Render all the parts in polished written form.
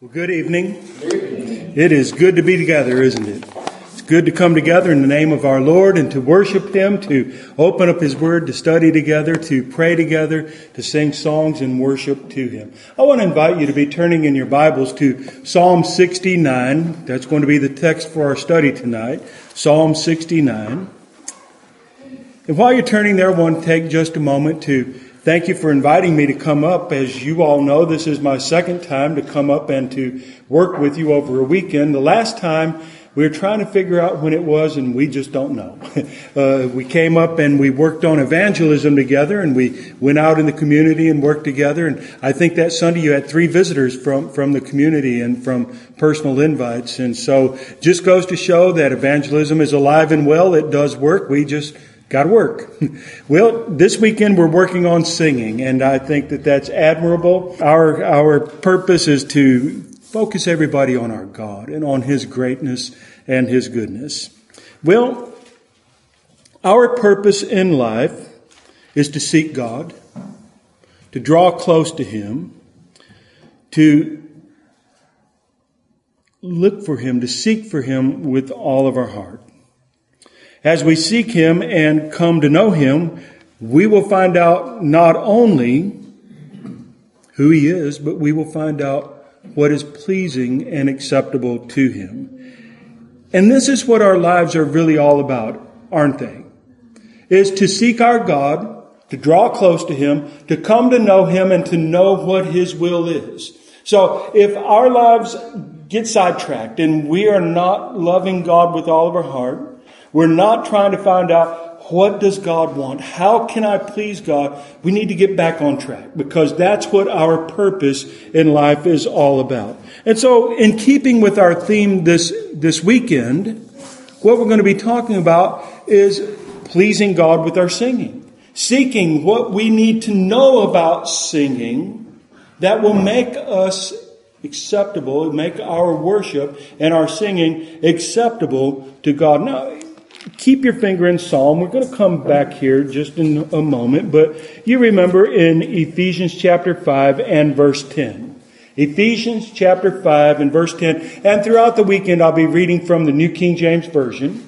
Well, good evening. It is good to be together, isn't it? It's good to come together in the name of our Lord and to worship Him, to open up His Word, to study together, to pray together, to sing songs and worship to Him. I want to invite you to be turning in your Bibles to Psalm 69. That's going to be the text for our study tonight. Psalm 69. And while you're turning there, I want to take just a moment to thank you for inviting me to come up. As you all know, this is my second time to come up and to work with you over a weekend. The last time we were trying to figure out when it was, and we just don't know. We came up and we worked on evangelism together, and we went out in the community and worked together. And I think that Sunday you had 3 visitors from the community and from personal invites. And so just goes to show that evangelism is alive and well. It does work. We just got to work. Well, this weekend we're working on singing, and I think that that's admirable. Our purpose is to focus everybody on our God and on His greatness and His goodness. Well, our purpose in life is to seek God, to draw close to Him, to look for Him, to seek for Him with all of our heart. As we seek Him and come to know Him, we will find out not only who He is, but we will find out what is pleasing and acceptable to Him. And this is what our lives are really all about, aren't they? Is to seek our God, to draw close to Him, to come to know Him, and to know what His will is. So if our lives get sidetracked and we are not loving God with all of our heart, we're not trying to find out what does God want? How can I please God? We need to get back on track because that's what our purpose in life is all about. And so in keeping with our theme this weekend, what we're going to be talking about is pleasing God with our singing. Seeking what we need to know about singing that will make us acceptable, make our worship and our singing acceptable to God. Now, keep your finger in Psalm. We're going to come back here just in a moment. But you remember in Ephesians chapter 5 and verse 10. Ephesians chapter 5 and verse 10. And throughout the weekend I'll be reading from the New King James Version.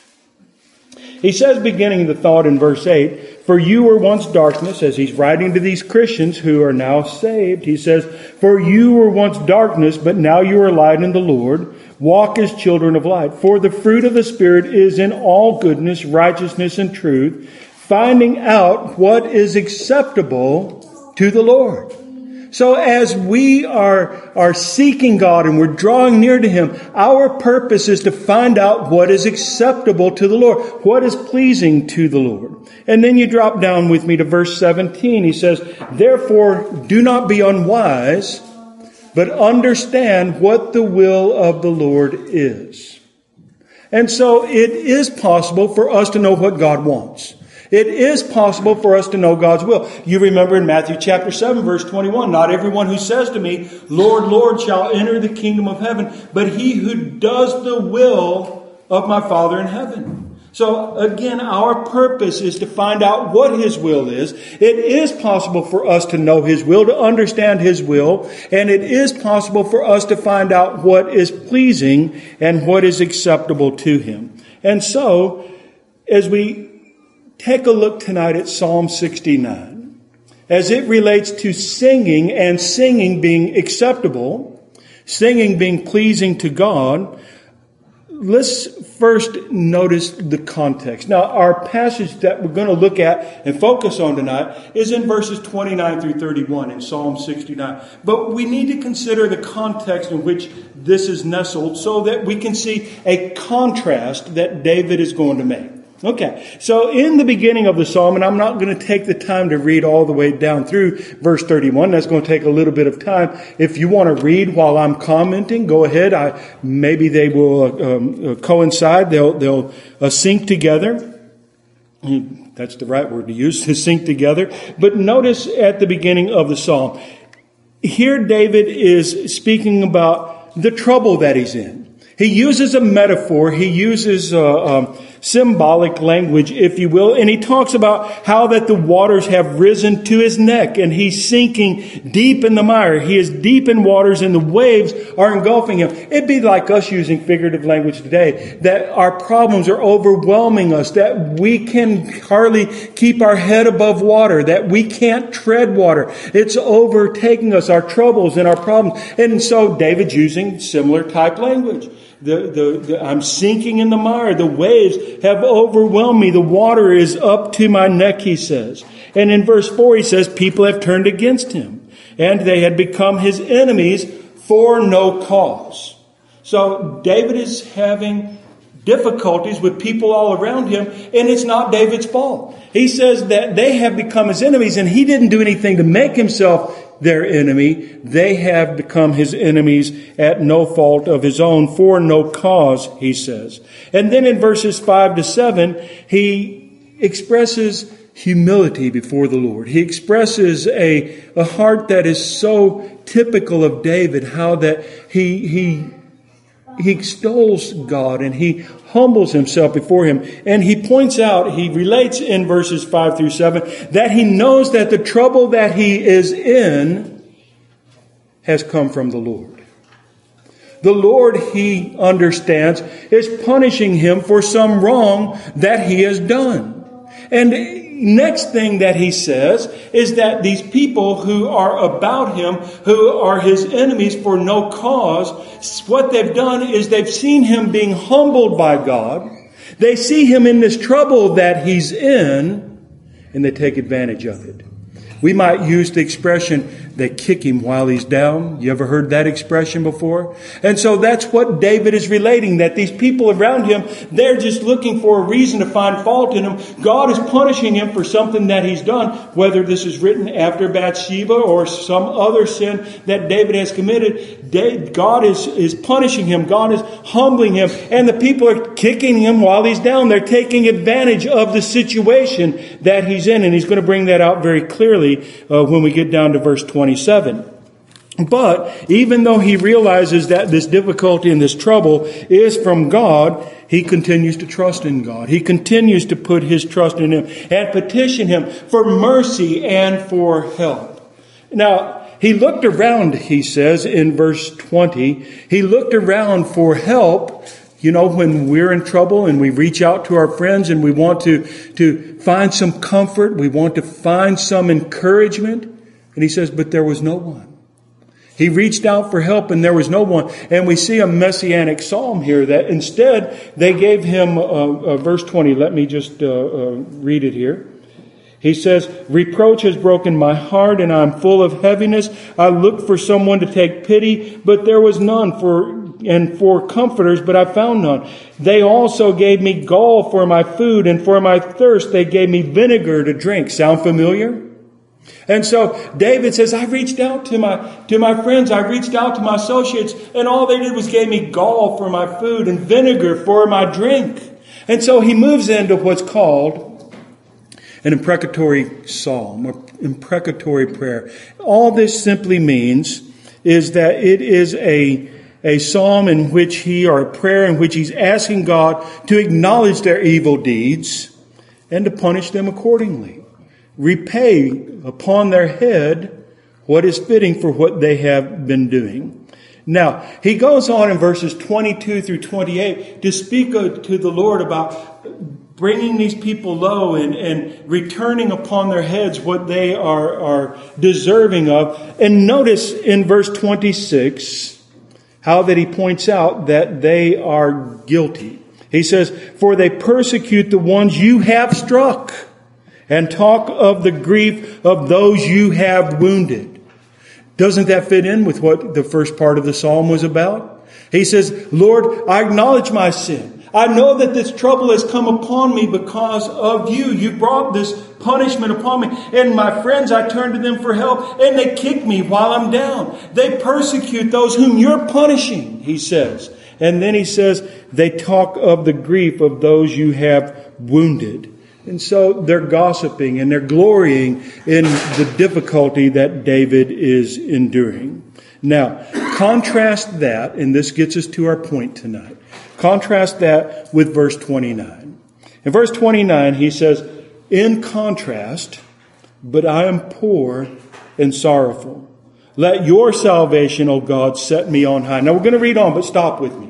He says, beginning the thought in verse 8, for you were once darkness, as he's writing to these Christians who are now saved. He says, for you were once darkness, but now you are light in the Lord. Walk as children of light. For the fruit of the Spirit is in all goodness, righteousness, and truth, finding out what is acceptable to the Lord. So as we are seeking God and we're drawing near to Him, our purpose is to find out what is acceptable to the Lord, what is pleasing to the Lord. And then you drop down with me to verse 17. He says, therefore do not be unwise, but understand what the will of the Lord is. And so it is possible for us to know what God wants. It is possible for us to know God's will. You remember in Matthew chapter 7, verse 21, not everyone who says to me, Lord, Lord, shall enter the kingdom of heaven, but he who does the will of my Father in heaven. So again, our purpose is to find out what His will is. It is possible for us to know His will, to understand His will, and it is possible for us to find out what is pleasing and what is acceptable to Him. And so, as we take a look tonight at Psalm 69, as it relates to singing and singing being acceptable, singing being pleasing to God, let's first notice the context. Now, our passage that we're going to look at and focus on tonight is in verses 29 through 31 in Psalm 69. But we need to consider the context in which this is nestled so that we can see a contrast that David is going to make. Okay, so in the beginning of the psalm, and I'm not going to take the time to read all the way down through verse 31. That's going to take a little bit of time. If you want to read while I'm commenting, go ahead. Maybe they will coincide. They'll sync together. That's the right word to use, to sync together. But notice at the beginning of the psalm, here David is speaking about the trouble that he's in. He uses a metaphor. He uses symbolic language, if you will. And he talks about how that the waters have risen to his neck and he's sinking deep in the mire. He is deep in waters and the waves are engulfing him. It'd be like us using figurative language today, that our problems are overwhelming us, that we can hardly keep our head above water, that we can't tread water. It's overtaking us, our troubles and our problems. And so David's using similar type language. I'm sinking in the mire. The waves have overwhelmed me. The water is up to my neck, he says. And in verse 4, he says, people have turned against him, and they had become his enemies for no cause. So David is having difficulties with people all around him, and it's not David's fault. He says that they have become his enemies, and he didn't do anything to make himself their enemy. They have become his enemies at no fault of his own, for no cause, he says. And then in verses 5 to 7, he expresses humility before the Lord. He expresses a heart that is so typical of David, how that he extols God and he humbles himself before him. And he points out, he relates in verses 5 through 7, that he knows that the trouble that he is in has come from the Lord. The Lord, he understands, is punishing him for some wrong that he has done. And next thing that he says is that these people who are about him, who are his enemies for no cause, what they've done is they've seen him being humbled by God. They see him in this trouble that he's in, and they take advantage of it. We might use the expression, they kick him while he's down. You ever heard that expression before? And so that's what David is relating, that these people around him, they're just looking for a reason to find fault in him. God is punishing him for something that he's done, whether this is written after Bathsheba or some other sin that David has committed. God is punishing him. God is humbling him. And the people are kicking him while he's down. They're taking advantage of the situation that he's in. And he's going to bring that out very clearly when we get down to verse 27. But even though he realizes that this difficulty and this trouble is from God, he continues to trust in God. He continues to put his trust in him and petition him for mercy and for help. Now, he looked around, he says in verse 20, he looked around for help. You know, when we're in trouble and we reach out to our friends and we want to find some comfort, we want to find some encouragement. And he says, but there was no one. He reached out for help and there was no one. And we see a messianic psalm here that instead they gave him verse 20. Let me just read it here. He says, reproach has broken my heart and I'm full of heaviness. I looked for someone to take pity, but there was none, for comforters, but I found none. They also gave me gall for my food, and for my thirst they gave me vinegar to drink. Sound familiar? And so David says, I reached out to my friends, I reached out to my associates, and all they did was gave me gall for my food and vinegar for my drink. And so he moves into what's called an imprecatory psalm, or imprecatory prayer. All this simply means is that it is a psalm in which or a prayer in which he's asking God to acknowledge their evil deeds and to punish them accordingly. Repay upon their head what is fitting for what they have been doing. Now, he goes on in verses 22 through 28 to speak to the Lord about bringing these people low and returning upon their heads what they are deserving of. And notice in verse 26 how that he points out that they are guilty. He says, for they persecute the ones you have struck and talk of the grief of those you have wounded. Doesn't that fit in with what the first part of the psalm was about? He says, Lord, I acknowledge my sin. I know that this trouble has come upon me because of you. You brought this punishment upon me. And my friends, I turn to them for help, and they kick me while I'm down. They persecute those whom you're punishing, he says. And then he says, they talk of the grief of those you have wounded. And so they're gossiping and they're glorying in the difficulty that David is enduring. Now, contrast that, and this gets us to our point tonight. Contrast that with verse 29. In verse 29, he says, in contrast, but I am poor and sorrowful. Let your salvation, O God, set me on high. Now we're going to read on, but stop with me.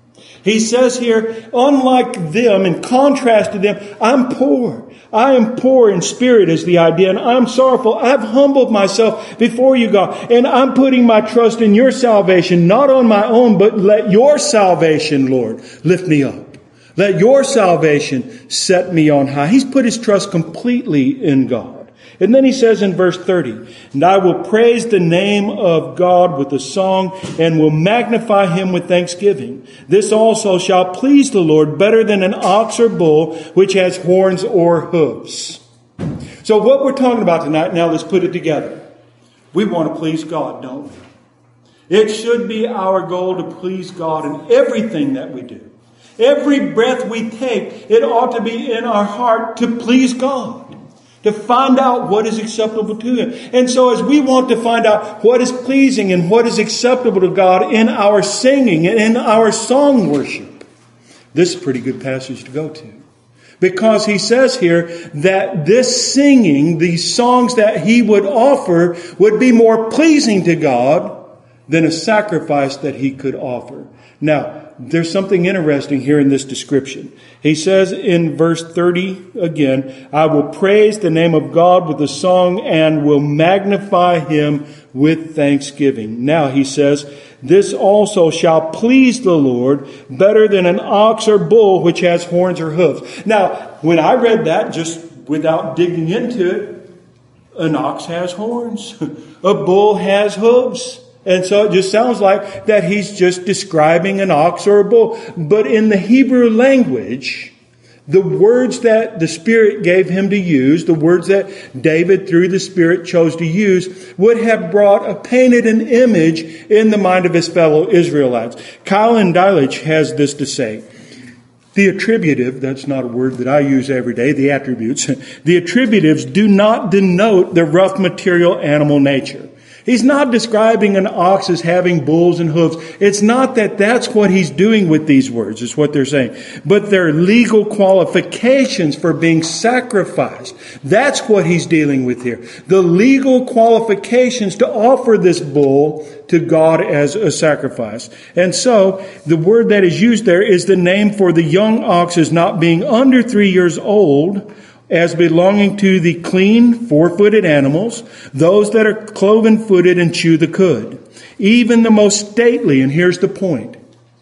He says here, unlike them, in contrast to them, I'm poor. I am poor in spirit is the idea, and I'm sorrowful. I've humbled myself before you, God, and I'm putting my trust in your salvation, not on my own, but let your salvation, Lord, lift me up. Let your salvation set me on high. He's put his trust completely in God. And then he says in verse 30, and I will praise the name of God with a song and will magnify him with thanksgiving. This also shall please the Lord better than an ox or bull which has horns or hooves. So what we're talking about tonight, now let's put it together. We want to please God, don't we? It should be our goal to please God in everything that we do. Every breath we take, it ought to be in our heart to please God. To find out what is acceptable to Him. And so as we want to find out what is pleasing and what is acceptable to God in our singing and in our song worship, this is a pretty good passage to go to. Because he says here that this singing, these songs that he would offer, would be more pleasing to God than a sacrifice that he could offer. Now, there's something interesting here in this description. He says in verse 30 again, I will praise the name of God with a song and will magnify him with thanksgiving. Now he says, this also shall please the Lord better than an ox or bull which has horns or hooves. Now, when I read that, just without digging into it, an ox has horns, a bull has hooves. And so it just sounds like that he's just describing an ox or a bull. But in the Hebrew language, the words that the Spirit gave him to use, the words that David through the Spirit chose to use, would have painted an image in the mind of his fellow Israelites. Keil Delitzsch has this to say. The attributive, that's not a word that I use every day, the attributes. The attributives do not denote the rough material animal nature. He's not describing an ox as having bulls and hooves. It's not that that's what he's doing with these words, is what they're saying. But they're legal qualifications for being sacrificed. That's what he's dealing with here. The legal qualifications to offer this bull to God as a sacrifice. And so, the word that is used there is the name for the young oxes not being under 3 years old, as belonging to the clean, four-footed animals, those that are cloven-footed and chew the cud. Even the most stately, and here's the point.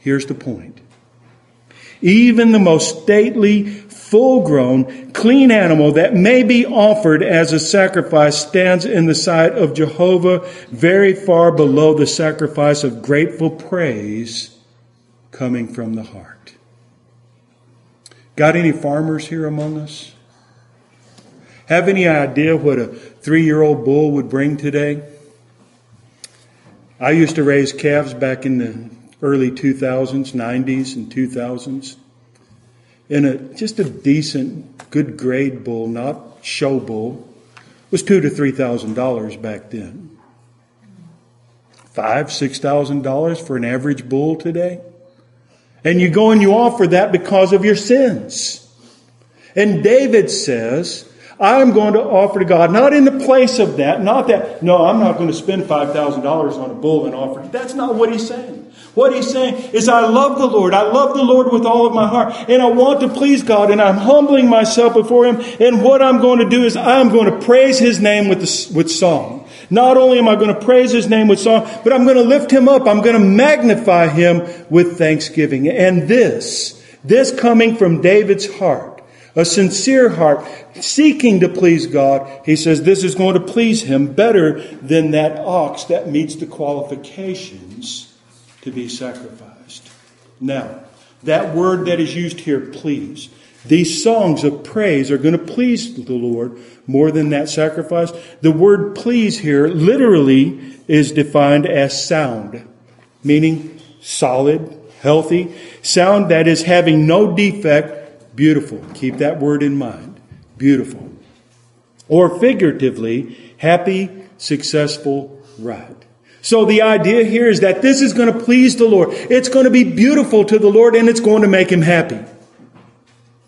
Even the most stately, full-grown, clean animal that may be offered as a sacrifice stands in the sight of Jehovah very far below the sacrifice of grateful praise coming from the heart. Got any farmers here among us? Have any idea what a 3-year-old bull would bring today? I used to raise calves back in the early 2000s, 90s and 2000s. And just a decent, good grade bull, not show bull, was $2,000 to $3,000 back then. $5,000, $6,000 for an average bull today. And you go and you offer that because of your sins. And David says, I'm going to offer to God, not in the place of that, no, I'm not going to spend $5,000 on a bull and offer. That's not what he's saying. What he's saying is, I love the Lord. I love the Lord with all of my heart. And I want to please God. And I'm humbling myself before Him. And what I'm going to do is I'm going to praise His name with song. Not only am I going to praise His name with song, but I'm going to lift Him up. I'm going to magnify Him with thanksgiving. And this coming from David's heart, a sincere heart, seeking to please God, he says this is going to please Him better than that ox that meets the qualifications to be sacrificed. Now, that word that is used here, please. These songs of praise are going to please the Lord more than that sacrifice. The word please here literally is defined as sound, meaning solid, healthy, sound that is having no defect. Beautiful. Keep that word in mind. Beautiful. Or figuratively, happy, successful, right. So the idea here is that this is going to please the Lord. It's going to be beautiful to the Lord and it's going to make Him happy.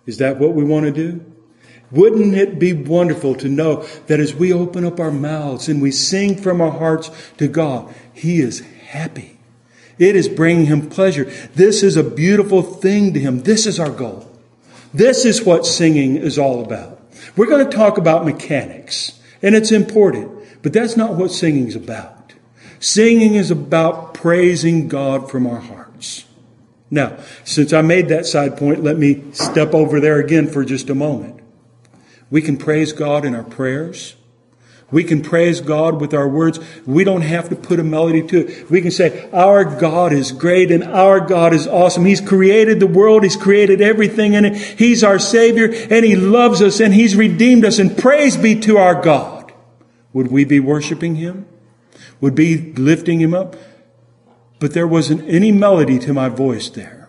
Is that what we want to do? Wouldn't it be wonderful to know that as we open up our mouths and we sing from our hearts to God, He is happy. It is bringing Him pleasure. This is a beautiful thing to Him. This is our goal. This is what singing is all about. We're going to talk about mechanics, and it's important, but that's not what singing is about. Singing is about praising God from our hearts. Now, since I made that side point, let me step over there again for just a moment. We can praise God in our prayers. We can praise God with our words. We don't have to put a melody to it. We can say, our God is great and our God is awesome. He's created the world. He's created everything in it. He's our Savior and He loves us and He's redeemed us. And praise be to our God. Would we be worshiping Him? Would be lifting Him up? But there wasn't any melody to my voice there.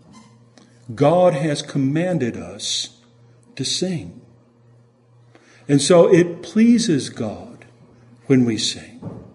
God has commanded us to sing. And so it pleases God when we sing.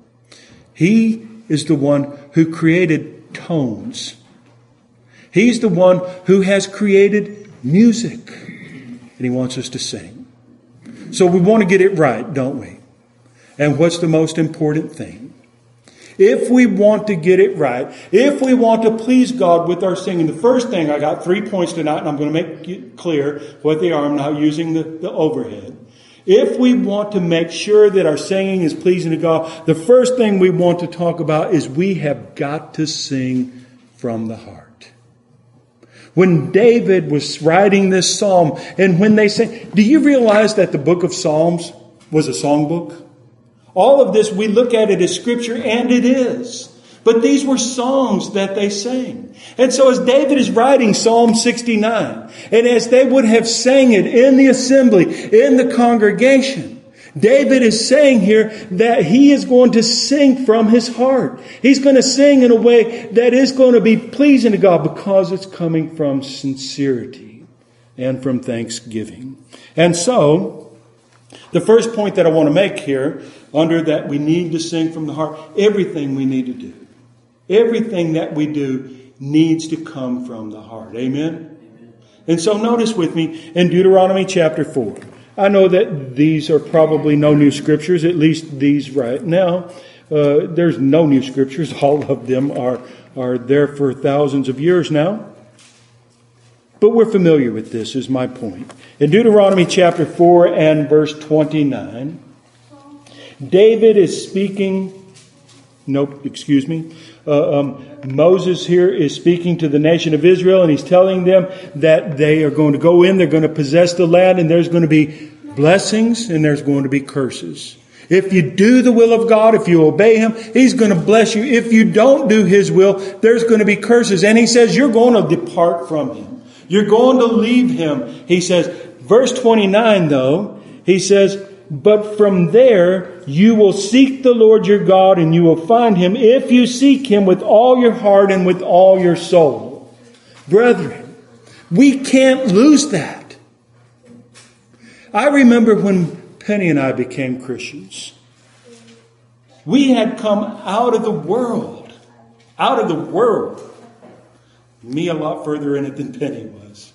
He is the one who created tones. He's the one who has created music. And He wants us to sing. So we want to get it right, don't we? And what's the most important thing? If we want to get it right, if we want to please God with our singing, the first thing, I got 3 points tonight, and I'm going to make it clear what they are. I'm not using the overhead. If we want to make sure that our singing is pleasing to God, the first thing we want to talk about is we have got to sing from the heart. When David was writing this psalm, and when they sang, do you realize that the book of Psalms was a songbook? All of this, we look at it as Scripture, and it is. But these were songs that they sang. And so as David is writing Psalm 69, and as they would have sang it in the assembly, in the congregation, David is saying here that he is going to sing from his heart. He's going to sing in a way that is going to be pleasing to God because it's coming from sincerity and from thanksgiving. And so, the first point that I want to make here, under that we need to sing from the heart, everything we need to do, everything that we do needs to come from the heart. Amen? Amen. And so notice with me in Deuteronomy chapter 4. I know that these are probably no new scriptures, at least these right now. There's no new scriptures. All of them are there for thousands of years now. But we're familiar with this, is my point. In Deuteronomy chapter 4 and verse 29, David is speaking... Moses here is speaking to the nation of Israel, and he's telling them that they are going to go in, they're going to possess the land, and there's going to be blessings and there's going to be curses. If you do the will of God, if you obey Him, He's going to bless you. If you don't do His will, there's going to be curses. And He says you're going to depart from Him. You're going to leave Him. He says, verse 29 though, He says, but from there you will seek the Lord your God and you will find Him if you seek Him with all your heart and with all your soul. Brethren, we can't lose that. I remember when Penny and I became Christians. We had come out of the world. Out of the world. Me a lot further in it than Penny was.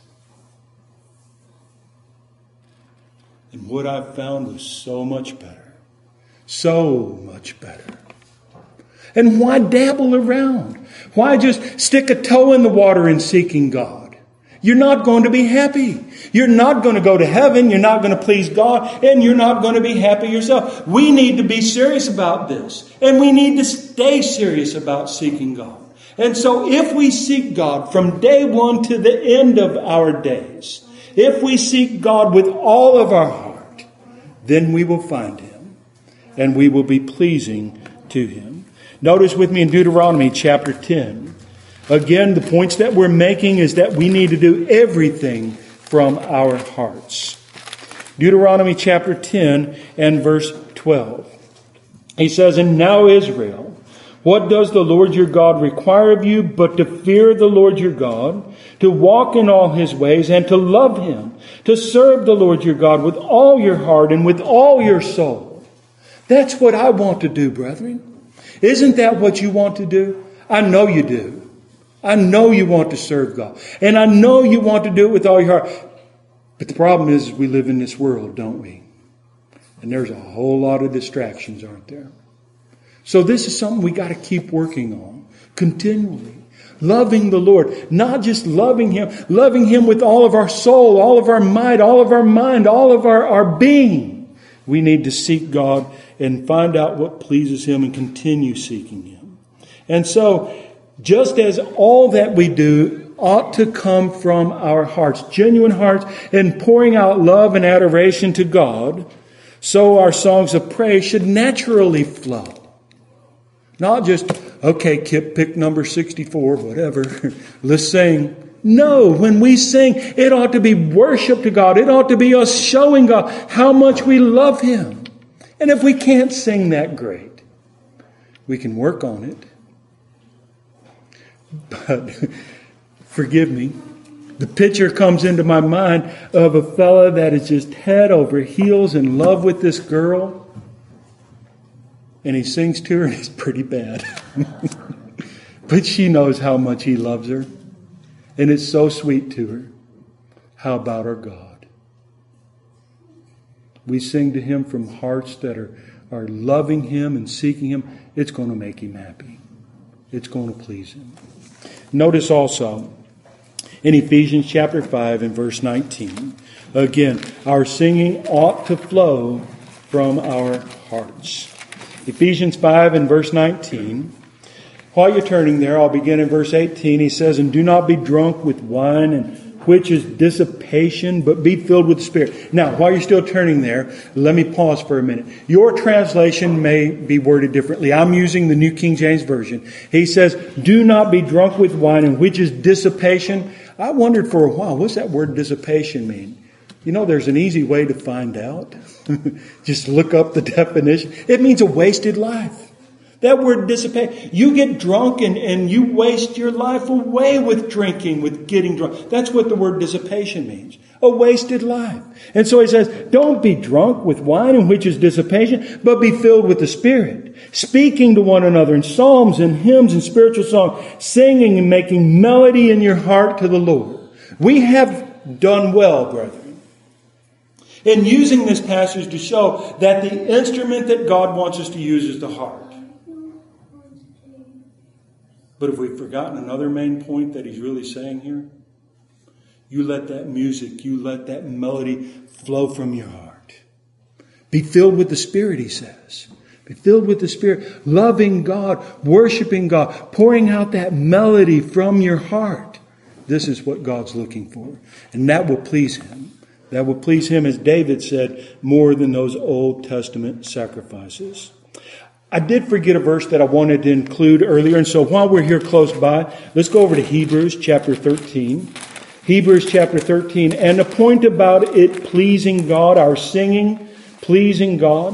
And what I found was so much better. So much better. And why dabble around? Why just stick a toe in the water in seeking God? You're not going to be happy. You're not going to go to heaven. You're not going to please God. And you're not going to be happy yourself. We need to be serious about this. And we need to stay serious about seeking God. And so if we seek God from day one to the end of our days, if we seek God with all of our heart, then we will find Him and we will be pleasing to Him. Notice with me in Deuteronomy chapter 10. Again, the points that we're making is that we need to do everything from our hearts. Deuteronomy chapter 10 and verse 12. He says, and now Israel, what does the Lord your God require of you but to fear the Lord your God, to walk in all His ways, and to love Him, to serve the Lord your God with all your heart and with all your soul? That's what I want to do, brethren. Isn't that what you want to do? I know you do. I know you want to serve God. And I know you want to do it with all your heart. But the problem is we live in this world, don't we? And there's a whole lot of distractions, aren't there? So this is something we got to keep working on continually. Loving the Lord, not just loving Him with all of our soul, all of our might, all of our mind, all of our being. We need to seek God and find out what pleases Him and continue seeking Him. And so, just as all that we do ought to come from our hearts, genuine hearts, and pouring out love and adoration to God, so our songs of praise should naturally flow. Not just, okay, Kip, pick number 64, whatever. Let's sing. No, when we sing, it ought to be worship to God. It ought to be us showing God how much we love Him. And if we can't sing that great, we can work on it. But forgive me, the picture comes into my mind of a fella that is just head over heels in love with this girl. And he sings to her and it's pretty bad. But she knows how much he loves her. And it's so sweet to her. How about our God? We sing to Him from hearts that are loving Him and seeking Him. It's going to make Him happy. It's going to please Him. Notice also in Ephesians chapter 5 and verse 19. Again, our singing ought to flow from our hearts. Ephesians 5 and verse 19. While you're turning there, I'll begin in verse 18. He says, "And do not be drunk with wine, and which is dissipation, but be filled with the Spirit." Now, while you're still turning there, let me pause for a minute. Your translation may be worded differently. I'm using the New King James Version. He says, "Do not be drunk with wine, and which is dissipation." I wondered for a while, what's that word dissipation mean? You know, there's an easy way to find out. Just look up the definition. It means a wasted life. That word dissipate. You get drunk and you waste your life away with drinking, with getting drunk. That's what the word dissipation means. A wasted life. And so he says, don't be drunk with wine, in which is dissipation, but be filled with the Spirit, speaking to one another in psalms and hymns and spiritual songs, singing and making melody in your heart to the Lord. We have done well, brethren, in using this passage to show that the instrument that God wants us to use is the heart. But if we've forgotten another main point that he's really saying here, you let that music, you let that melody flow from your heart. Be filled with the Spirit, he says. Be filled with the Spirit, loving God, worshiping God, pouring out that melody from your heart. This is what God's looking for. And that will please Him. That will please Him, as David said, more than those Old Testament sacrifices. I did forget a verse that I wanted to include earlier. And so while we're here close by, let's go over to Hebrews chapter 13. Hebrews chapter 13. And the point about it pleasing God, our singing, pleasing God.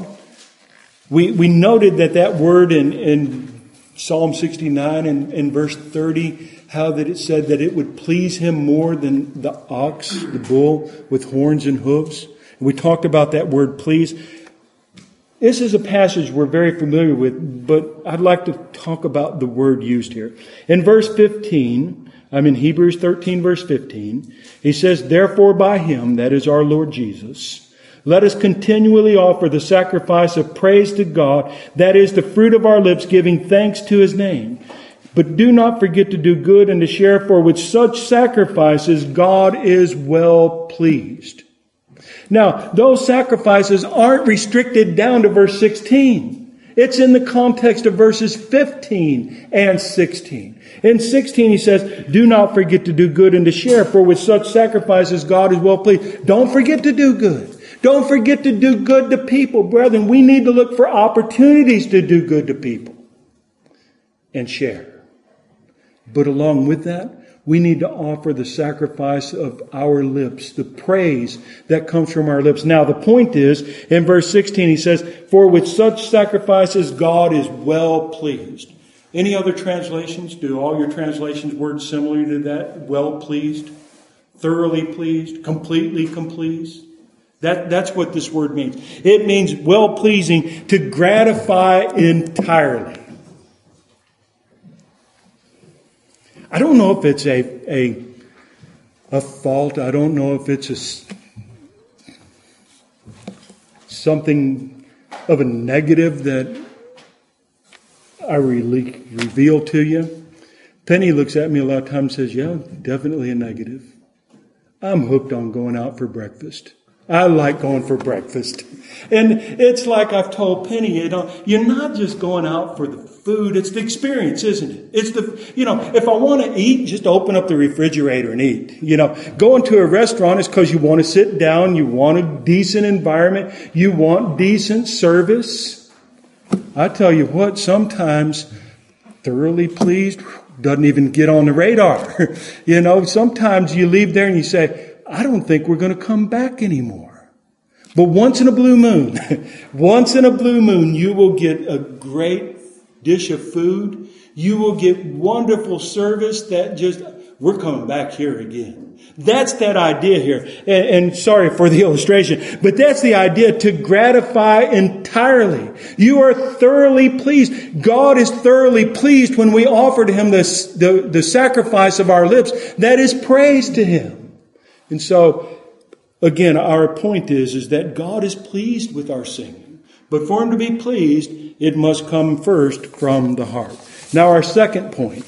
We noted that word in Psalm 69 and in verse 30, how that it said that it would please Him more than the ox, the bull with horns and hooves. And we talked about that word please. This is a passage we're very familiar with, but I'd like to talk about the word used here. In verse 15, I'm in Hebrews 13, verse 15, he says, "Therefore by Him," that is our Lord Jesus, "let us continually offer the sacrifice of praise to God, that is the fruit of our lips, giving thanks to His name. But do not forget to do good and to share, for with such sacrifices God is well pleased." Now, those sacrifices aren't restricted down to verse 16. It's in the context of verses 15 and 16. In 16, he says, "Do not forget to do good and to share, for with such sacrifices God is well pleased." Don't forget to do good. Don't forget to do good to people. Brethren, we need to look for opportunities to do good to people and share. But along with that, we need to offer the sacrifice of our lips, the praise that comes from our lips. Now, the point is, in verse 16, he says, "For with such sacrifices God is well pleased." Any other translations? Do all your translations word similar to that? Well pleased, thoroughly pleased, completely pleased? That's what this word means. It means well pleasing, to gratify entirely. I don't know if it's a fault. I don't know if it's something of a negative that I reveal to you? Penny looks at me a lot of times and says, yeah, definitely a negative. I'm hooked on going out for breakfast. I like going for breakfast. And it's like I've told Penny, you're not just going out for the food. It's the experience, isn't it? It's if I want to eat, just open up the refrigerator and eat. Going to a restaurant is because you want to sit down. You want a decent environment. You want decent service. I tell you what, sometimes thoroughly pleased doesn't even get on the radar. Sometimes you leave there and you say, I don't think we're going to come back anymore. But once in a blue moon, you will get a great dish of food. You will get wonderful service we're coming back here again. That's that idea here. And sorry for the illustration, but that's the idea, to gratify entirely. You are thoroughly pleased. God is thoroughly pleased when we offer to Him the sacrifice of our lips. That is praise to Him. And so, again, our point is that God is pleased with our singing. But for Him to be pleased, it must come first from the heart. Now, our second point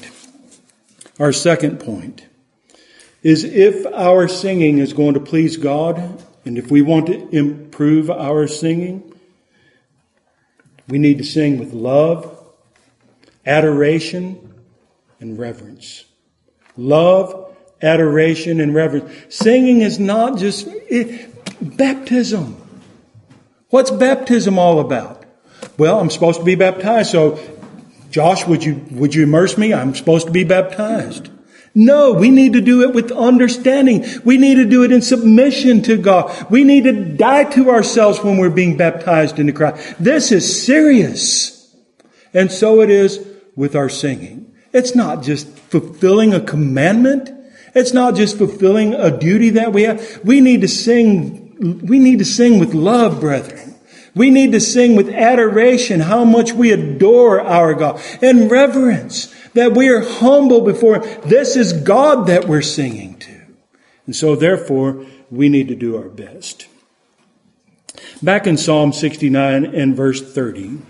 is if our singing is going to please God, and if we want to improve our singing, we need to sing with love, adoration, and reverence. Love, adoration, and reverence. Singing is not just baptism. What's baptism all about? Well, I'm supposed to be baptized, so Josh, would you immerse me? I'm supposed to be baptized. No, we need to do it with understanding. We need to do it in submission to God. We need to die to ourselves when we're being baptized into Christ. This is serious. And so it is with our singing. It's not just fulfilling a commandment. It's not just fulfilling a duty that we have. We need to sing with love, brethren. We need to sing with adoration, how much we adore our God, and reverence, that we are humble before Him. This is God that we're singing to. And so therefore, we need to do our best. Back in Psalm 69 and verse 30.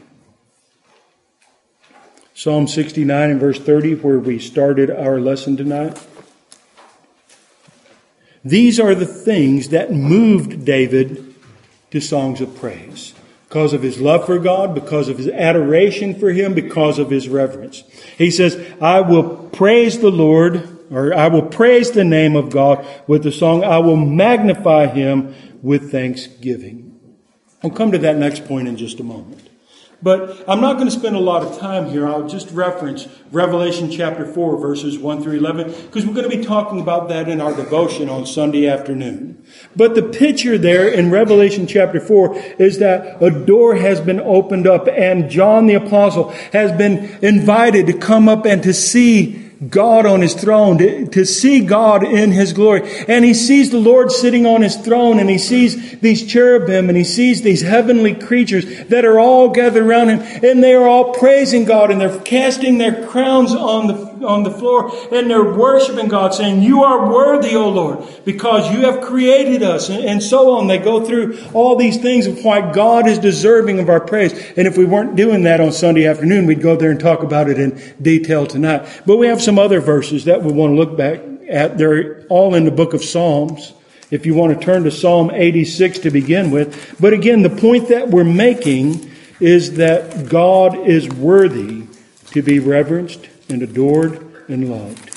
Psalm 69 and verse 30, where we started our lesson tonight. These are the things that moved David to songs of praise. Because of his love for God, because of his adoration for Him, because of his reverence. He says, I will praise the Lord, or I will praise the name of God with the song. I will magnify Him with thanksgiving. I'll come to that next point in just a moment. But I'm not going to spend a lot of time here. I'll just reference Revelation chapter 4, verses 1 through 11, because we're going to be talking about that in our devotion on Sunday afternoon. But the picture there in Revelation chapter 4 is that a door has been opened up, and John the Apostle has been invited to come up and to see God on His throne, to see God in His glory. And he sees the Lord sitting on His throne, and he sees these cherubim, and he sees these heavenly creatures that are all gathered around Him, and they are all praising God, and they're casting their crowns on the floor, and they're worshiping God, saying, you are worthy, O Lord, because you have created us, and so on. They go through all these things of why God is deserving of our praise. And if we weren't doing that on Sunday afternoon, we'd go there and talk about it in detail tonight. But we have some other verses that we want to look back at. They're all in the book of Psalms, if you want to turn to Psalm 86 to begin with. But again, the point that we're making is that God is worthy to be reverenced and adored and loved.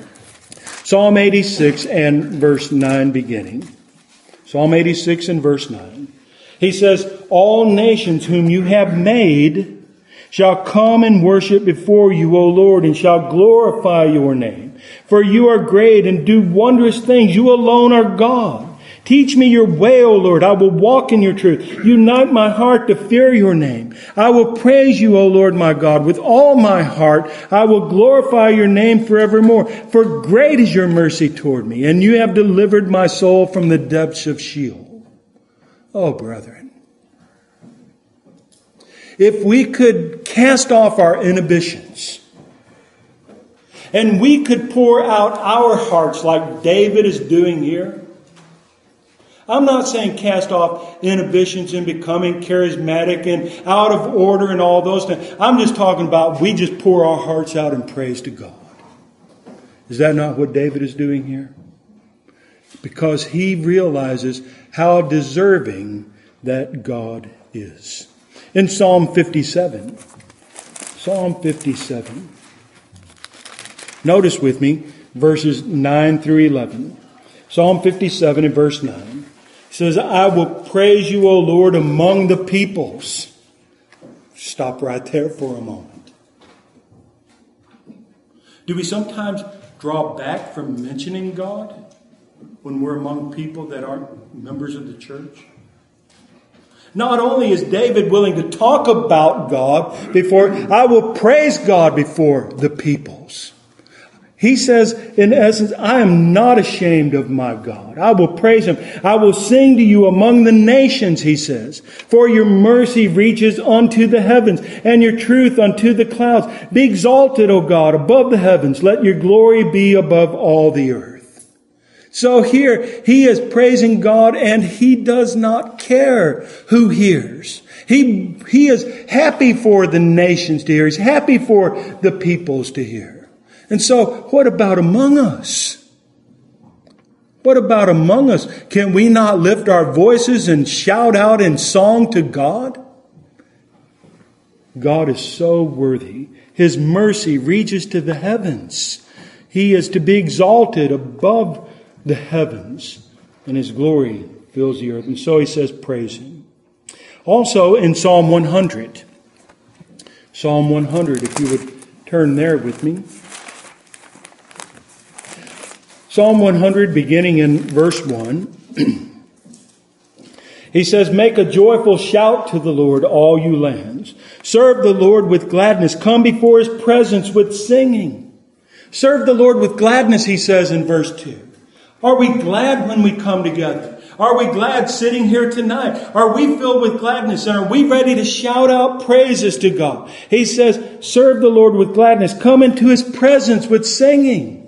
Psalm 86 and verse 9 beginning. Psalm 86 and verse 9. He says, all nations whom you have made shall come and worship before you, O Lord, and shall glorify your name. For you are great and do wondrous things. You alone are God. Teach me your way, O Lord. I will walk in your truth. Unite my heart to fear your name. I will praise you, O Lord my God, with all my heart. I will glorify your name forevermore. For great is your mercy toward me, and you have delivered my soul from the depths of Sheol. Oh, brethren. If we could cast off our inhibitions and we could pour out our hearts like David is doing here, I'm not saying cast off inhibitions and becoming charismatic and out of order and all those things. I'm just talking about we just pour our hearts out in praise to God. Is that not what David is doing here? Because he realizes how deserving that God is. In Psalm 57, notice with me verses 9 through 11. Psalm 57 and verse 9 says, I will praise you, O Lord, among the peoples. Stop right there for a moment. Do we sometimes draw back from mentioning God when we're among people that aren't members of the church? Not only is David willing to talk about God before, I will praise God before the peoples. He says, in essence, I am not ashamed of my God. I will praise Him. I will sing to you among the nations, he says. For your mercy reaches unto the heavens, and your truth unto the clouds. Be exalted, O God, above the heavens. Let your glory be above all the earth. So here, he is praising God, and he does not care who hears. He is happy for the nations to hear. He's happy for the peoples to hear. And so, what about among us? What about among us? Can we not lift our voices and shout out in song to God? God is so worthy. His mercy reaches to the heavens. He is to be exalted above the heavens, and His glory fills the earth. And so he says, praise Him. Also in Psalm 100, if you would turn there with me. Psalm 100, beginning in verse 1, he says, make a joyful shout to the Lord, all you lands. Serve the Lord with gladness. Come before His presence with singing. Serve the Lord with gladness, he says in verse 2. Are we glad when we come together? Are we glad sitting here tonight? Are we filled with gladness? And are we ready to shout out praises to God? He says, serve the Lord with gladness. Come into His presence with singing.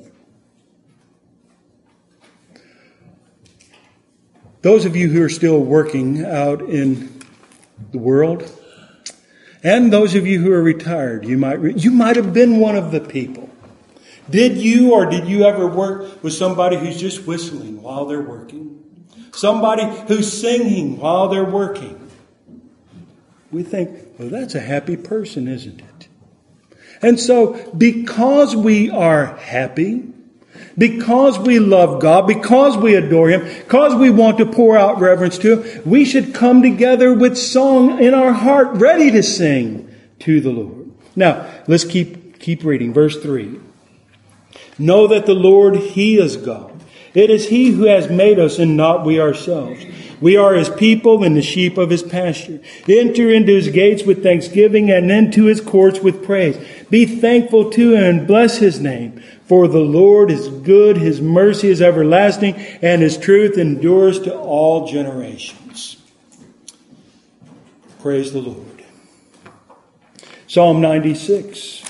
Those of you who are still working out in the world, and those of you who are retired, you might have been one of the people. Did you ever work with somebody who's just whistling while they're working? Somebody who's singing while they're working? We think, well, that's a happy person, isn't it? And so, because we are happy, because we love God, because we adore Him, because we want to pour out reverence to Him, we should come together with song in our heart, ready to sing to the Lord. Now, let's keep reading. Verse 3. Know that the Lord, He is God. It is He who has made us and not we ourselves. We are His people and the sheep of His pasture. Enter into His gates with thanksgiving and into His courts with praise. Be thankful to Him and bless His name. For the Lord is good, His mercy is everlasting, and His truth endures to all generations. Praise the Lord. Psalm 96.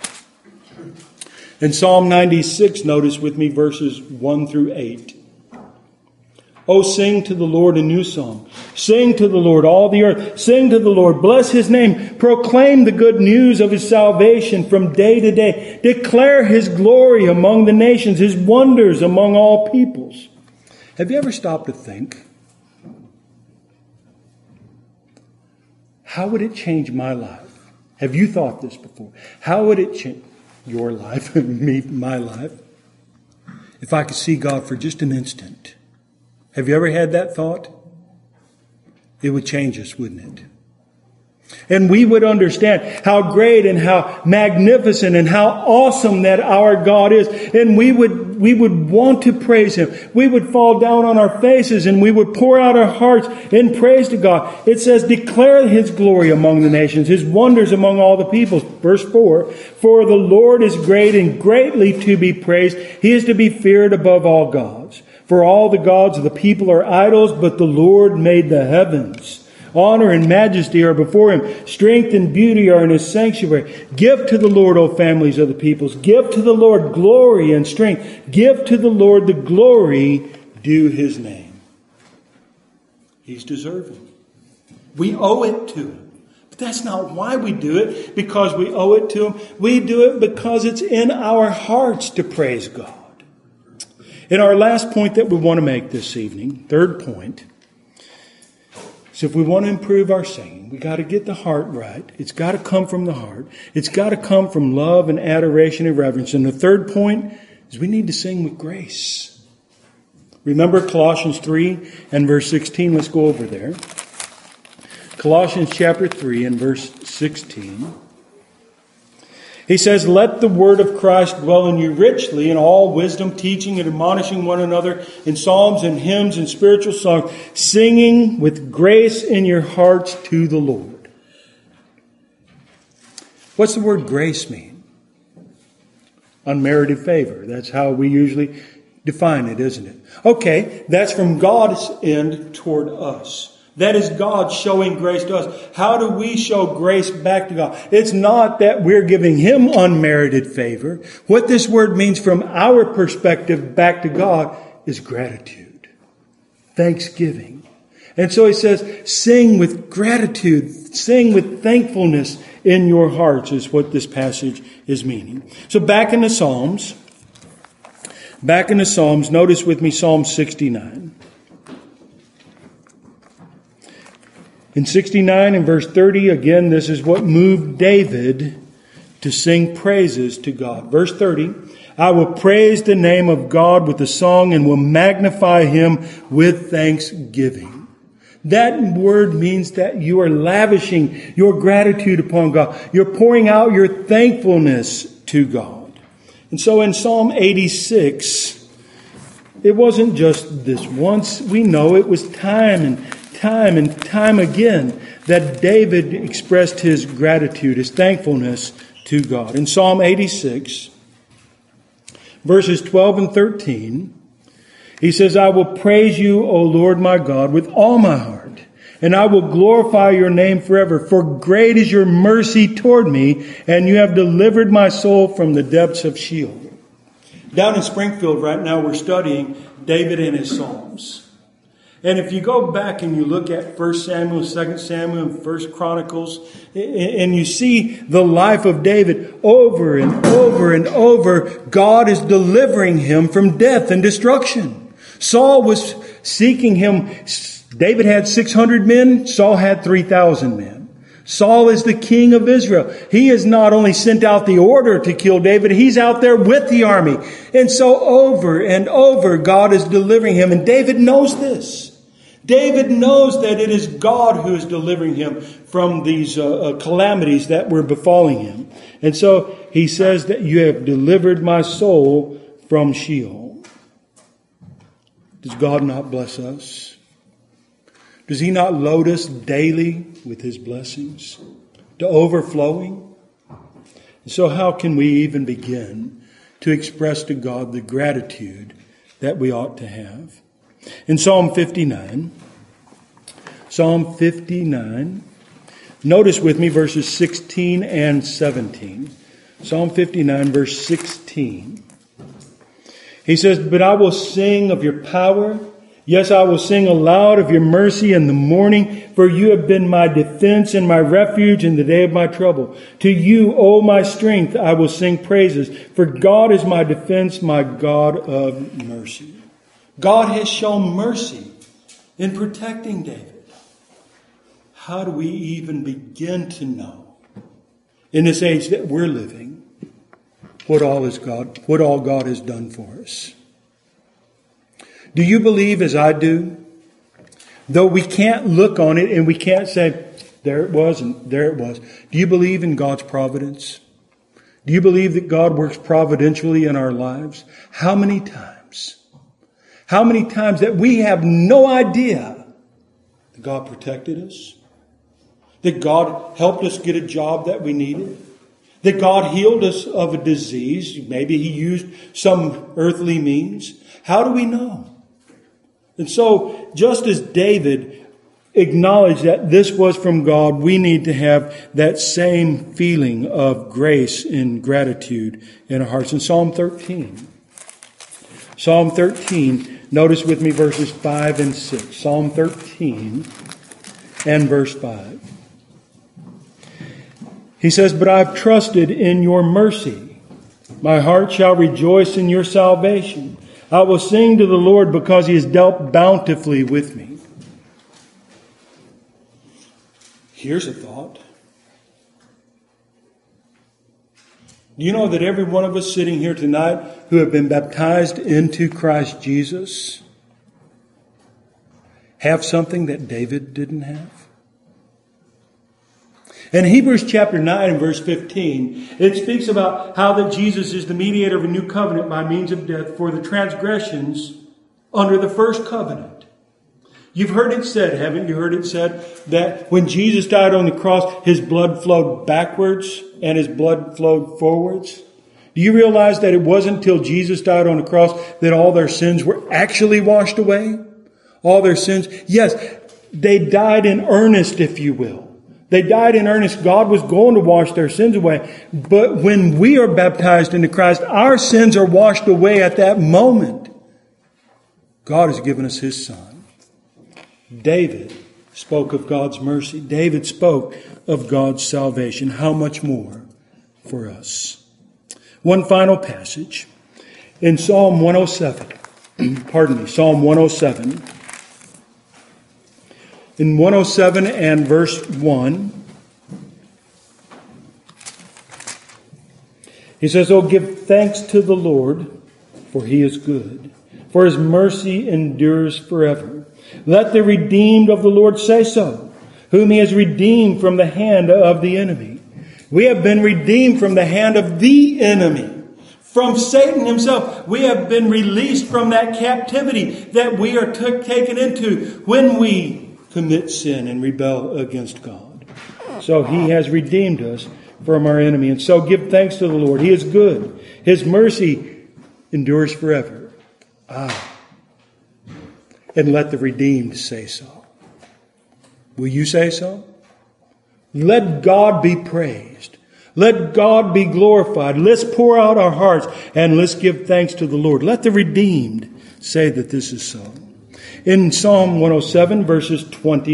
In Psalm 96, notice with me verses 1 through 8. Oh, sing to the Lord a new song. Sing to the Lord, all the earth. Sing to the Lord. Bless His name. Proclaim the good news of His salvation from day to day. Declare His glory among the nations, His wonders among all peoples. Have you ever stopped to think? How would it change my life? Have you thought this before? How would it change your life, my life, if I could see God for just an instant? Have you ever had that thought? It would change us, wouldn't it? And we would understand how great and how magnificent and how awesome that our God is. And we would want to praise Him. We would fall down on our faces and we would pour out our hearts in praise to God. It says, declare His glory among the nations, His wonders among all the peoples. Verse 4, for the Lord is great and greatly to be praised. He is to be feared above all gods. For all the gods of the people are idols, but the Lord made the heavens. Honor and majesty are before Him. Strength and beauty are in His sanctuary. Give to the Lord, O families of the peoples. Give to the Lord glory and strength. Give to the Lord the glory due His name. He's deserving. We owe it to Him. But that's not why we do it, because we owe it to Him. We do it because it's in our hearts to praise God. And our last point that we want to make this evening, third point, is if we want to improve our singing, we got to get the heart right. It's got to come from the heart. It's got to come from love and adoration and reverence. And the third point is we need to sing with grace. Remember Colossians 3 and verse 16. Let's go over there. Colossians chapter 3 and verse 16. He says, "Let the word of Christ dwell in you richly in all wisdom, teaching and admonishing one another in psalms and hymns and spiritual songs, singing with grace in your hearts to the Lord." What's the word grace mean? Unmerited favor. That's how we usually define it, isn't it? Okay, that's from God's end toward us. That is God showing grace to us. How do we show grace back to God? It's not that we're giving Him unmerited favor. What this word means from our perspective back to God is gratitude, thanksgiving. And so he says, sing with gratitude, sing with thankfulness in your hearts is what this passage is meaning. So back in the Psalms, notice with me Psalm 69. In 69 and verse 30, again, this is what moved David to sing praises to God. Verse 30, "I will praise the name of God with a song and will magnify Him with thanksgiving." That word means that you are lavishing your gratitude upon God. You're pouring out your thankfulness to God. And so in Psalm 86, it wasn't just this once. We know it was time and time again that David expressed his gratitude, his thankfulness to God. In Psalm 86, verses 12 and 13, he says, "I will praise you, O Lord my God, with all my heart, and I will glorify your name forever. For great is your mercy toward me, and you have delivered my soul from the depths of Sheol." Down in Springfield right now, we're studying David and his Psalms. And if you go back and you look at 1 Samuel, 2 Samuel, and 1 Chronicles, and you see the life of David over and over and over, God is delivering him from death and destruction. Saul was seeking him. David had 600 men. Saul had 3,000 men. Saul is the king of Israel. He has not only sent out the order to kill David, he's out there with the army. And so over and over, God is delivering him. And David knows this. David knows that it is God who is delivering him from these calamities that were befalling him. And so he says that you have delivered my soul from Sheol. Does God not bless us? Does He not load us daily with His blessings to overflowing? So how can we even begin to express to God the gratitude that we ought to have? In Psalm 59, notice with me verses 16 and 17. Psalm 59, verse 16. He says, "But I will sing of your power. Yes, I will sing aloud of your mercy in the morning, for you have been my defense and my refuge in the day of my trouble. To you, O my strength, I will sing praises, for God is my defense, my God of mercy." God has shown mercy in protecting David. How do we even begin to know, in this age that we're living, what all God has done for us? Do you believe as I do? Though we can't look on it and we can't say, there it was and there it was. Do you believe in God's providence? Do you believe that God works providentially in our lives? How many times that we have no idea that God protected us? That God helped us get a job that we needed? That God healed us of a disease? Maybe He used some earthly means. How do we know? And so, just as David acknowledged that this was from God, we need to have that same feeling of grace and gratitude in our hearts. In Psalm 13, Notice with me verses 5 and 6. Psalm 13 and verse 5. He says, "But I've trusted in your mercy. My heart shall rejoice in your salvation. I will sing to the Lord because he has dealt bountifully with me." Here's a thought. Do you know that every one of us sitting here tonight who have been baptized into Christ Jesus have something that David didn't have? In Hebrews chapter 9 and verse 15, it speaks about how that Jesus is the mediator of a new covenant by means of death for the transgressions under the first covenant. You've heard it said, haven't you heard it said, that when Jesus died on the cross, his blood flowed backwards and his blood flowed forwards? Do you realize that it wasn't until Jesus died on the cross that all their sins were actually washed away? All their sins? Yes, they died in earnest, if you will. They died in earnest. God was going to wash their sins away. But when we are baptized into Christ, our sins are washed away at that moment. God has given us his Son. David spoke of God's mercy. David spoke of God's salvation. How much more for us? One final passage in Psalm 107. Psalm 107. In 107 and verse 1, he says, "Oh, give thanks to the Lord, for he is good, for his mercy endures forever. Let the redeemed of the Lord say so, whom he has redeemed from the hand of the enemy." We have been redeemed from the hand of the enemy, from Satan himself. We have been released from that captivity that we are taken into when we commit sin and rebel against God. So he has redeemed us from our enemy. And so give thanks to the Lord. He is good. His mercy endures forever. And let the redeemed say so. Will you say so? Let God be praised. Let God be glorified. Let's pour out our hearts and let's give thanks to the Lord. Let the redeemed say that this is so. In Psalm 107, verses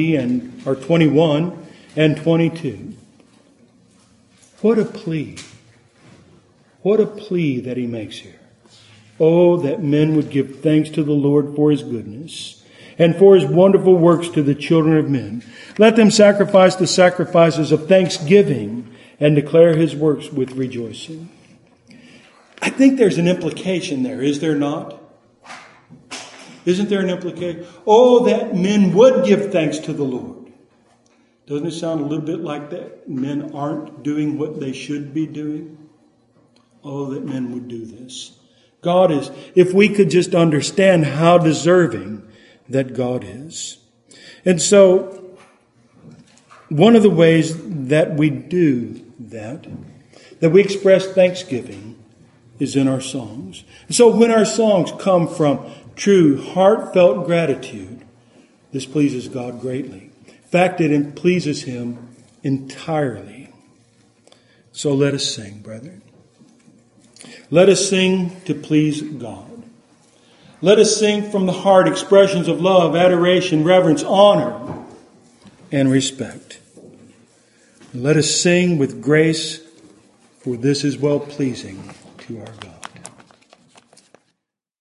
21 and 22. What a plea. What a plea that he makes here. Oh, that men would give thanks to the Lord for his goodness and for his wonderful works to the children of men. Let them sacrifice the sacrifices of thanksgiving and declare his works with rejoicing. I think there's an implication there, is there not? Isn't there an implication? Oh, that men would give thanks to the Lord. Doesn't it sound a little bit like that men aren't doing what they should be doing? Oh, that men would do this. God is, if we could just understand how deserving that God is. And so, one of the ways that we do that we express thanksgiving is in our songs. And so when our songs come from true, heartfelt gratitude, this pleases God greatly. In fact, it pleases him entirely. So let us sing, brethren. Let us sing to please God. Let us sing from the heart expressions of love, adoration, reverence, honor, and respect. Let us sing with grace, for this is well-pleasing to our God.